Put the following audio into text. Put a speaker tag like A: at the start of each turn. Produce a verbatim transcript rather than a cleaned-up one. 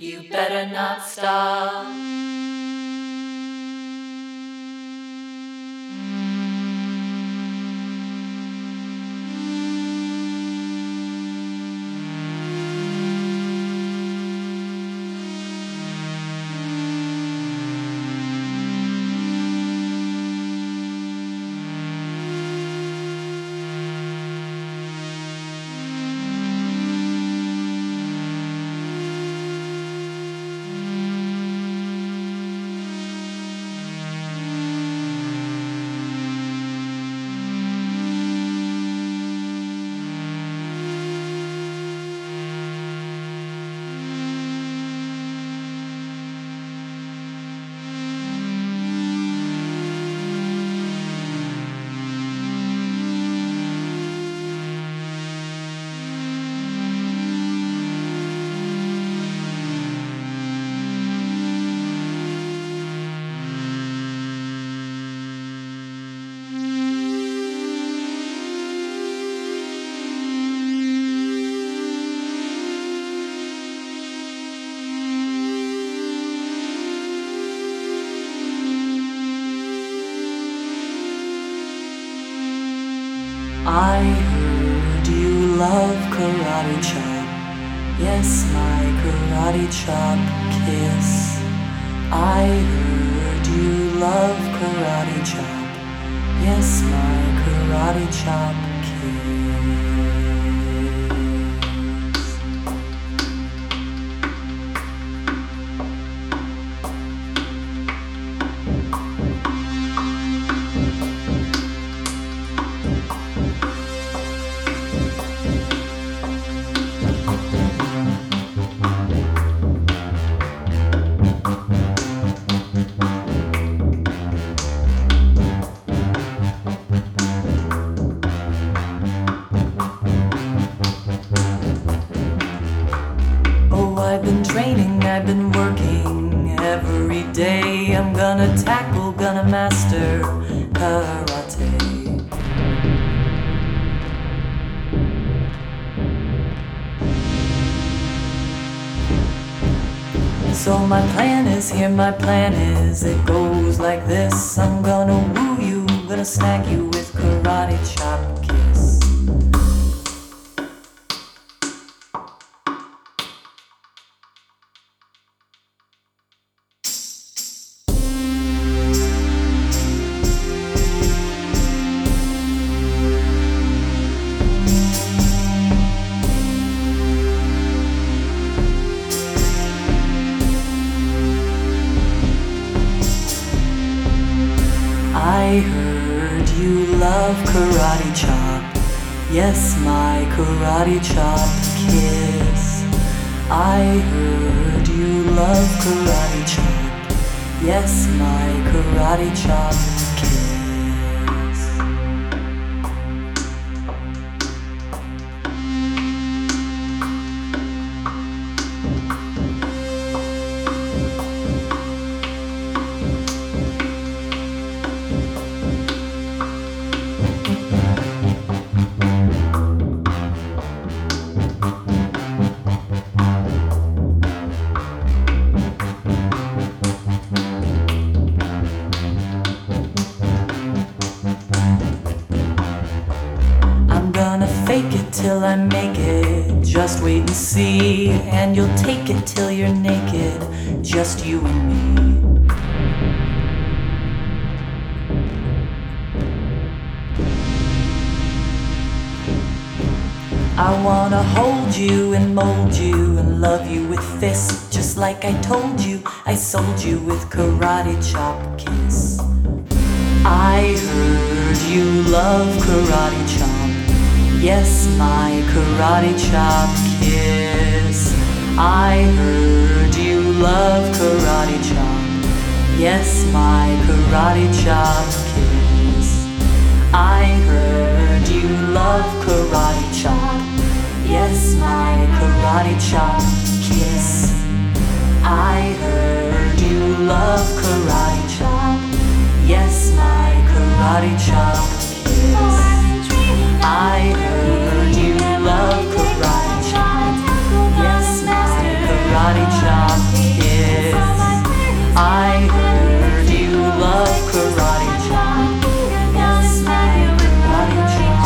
A: You better not stop. I heard you love karate chop. Yes, my karate chop kiss. I heard you love karate chop. Yes, my karate chop kiss. I've been training, I've been working every day. I'm gonna tackle, gonna master karate. So my plan is here, my plan is, it goes like this. I'm gonna woo you, gonna snag you with karate chop kiss. I heard you love karate chop. Yes, my karate chop kiss. I heard you love karate chop. Yes, my karate chop kiss. Fake it till I make it, just wait and see. And you'll take it till you're naked, just you and me. I wanna hold you and mold you and love you with fists, just like I told you I sold you with karate chop kiss. I heard you love karate chop. Yes, my karate chop kiss. I heard you love karate chop. Yes, my karate chop kiss. I heard you love karate chop. Yes, my karate chop